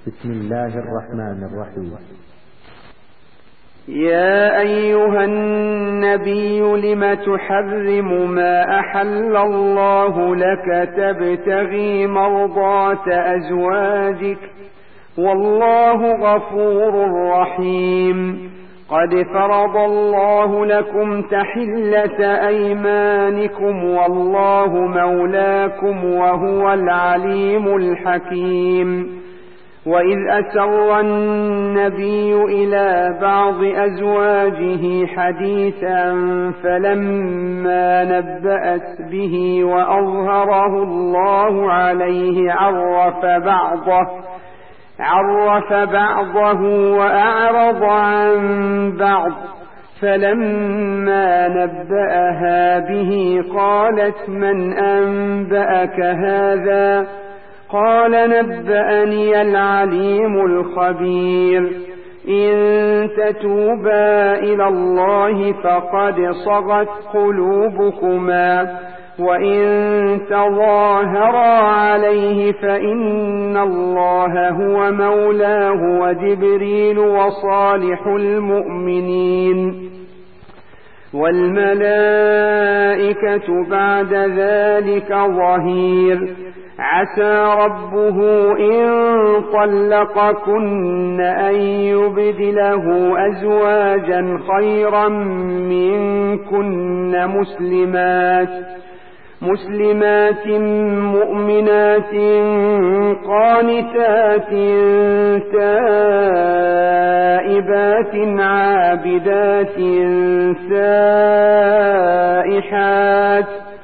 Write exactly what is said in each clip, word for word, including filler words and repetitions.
بسم الله الرحمن الرحيم. يا أيها النبي لم تحرم ما أحل الله لك تبتغي مرضات أزواجك والله غفور رحيم. قد فرض الله لكم تحلة أيمانكم والله مولاكم وهو العليم الحكيم. وإذ أسر النبي إلى بعض أزواجه حديثا فلما نبأت به وأظهره الله عليه عرف بعضه عرف بعضه وأعرض عن بعض. فلما نبأها به قالت من أنبأك هذا؟ قال نبأني العليم الخبير. إن تتوبا إلى الله فقد صغت قلوبكما وإن تظاهرا عليه فإن الله هو مولاه وجبريل وصالح المؤمنين والملائكة بعد ذلك ظهير. عسى ربه إن طلقكن أن يبدله أزواجا خيرا منكن مسلمات مسلمات مؤمنات قانتات تائبات عابدات سائحات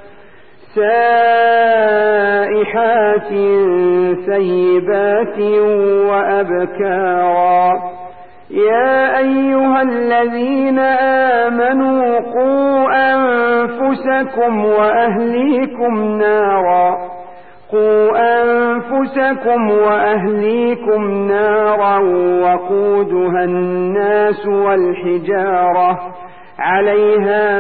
سائحات سيبات وأبكارا. يا أيها الذين آمنوا قوا أنفسكم وأهليكم نارا قوا أنفسكم وأهليكم نارا وقودها الناس والحجارة عليها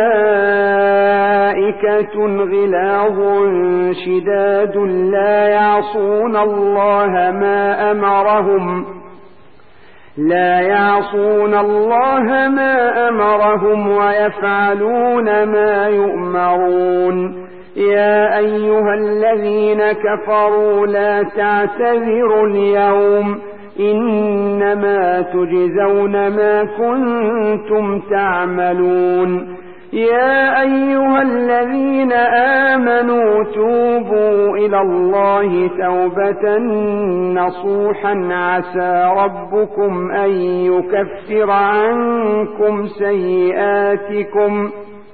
ملائكة غلاظ شداد لا يعصون الله ما أمرهم لا يعصون الله ما أمرهم ويفعلون ما يؤمرون. يا أيها الذين كفروا لا تعتذروا اليوم إنما تجزون ما كنتم تعملون. يا أيها الذين آمنوا توبوا إلى الله توبة نصوحا عسى ربكم أن يكفر عنكم سيئاتكم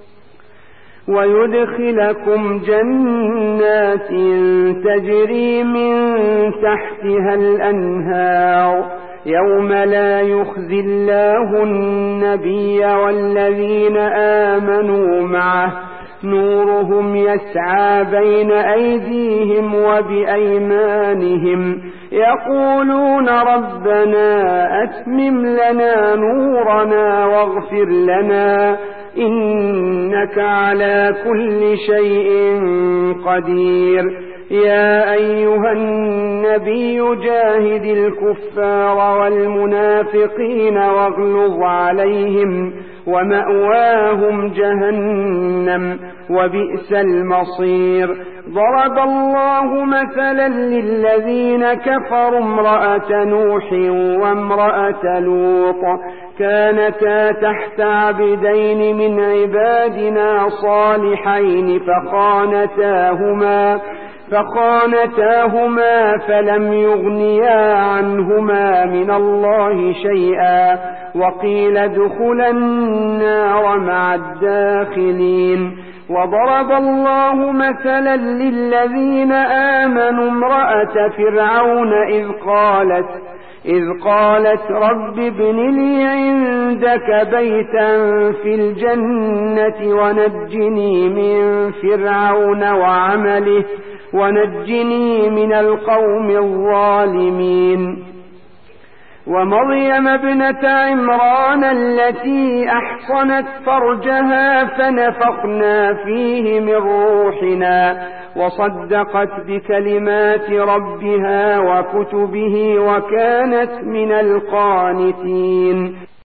ويدخلكم جنات تجري من تحتها الأنهار يوم لا يخزي الله النبي والذين آمنوا معه نورهم يسعى بين أيديهم وبأيمانهم يقولون ربنا أتمم لنا نورنا واغفر لنا إنك على كل شيء قدير. يا أيها النبي جاهد الكفار والمنافقين واغلظ عليهم ومأواهم جهنم وبئس المصير. ضرب الله مثلا للذين كفروا امرأة نوح وامرأة لوط كانتا تحت عبدين من عبادنا صالحين فخانتاهما فخانتاهما فلم يغنيا عنهما من الله شيئا وقيل ادخلا النار مع الداخلين. وضرب الله مثلا للذين آمنوا امرأة فرعون إذ قالت إذ قالت رب ابن لي عندك بيتا في الجنة ونجني من فرعون وعمله ونجني من القوم الظالمين. ومريم ابنة عمران التي أحصنت فرجها فنفخنا فيه من روحنا وصدقت بكلمات ربها وكتبه وكانت من القانتين.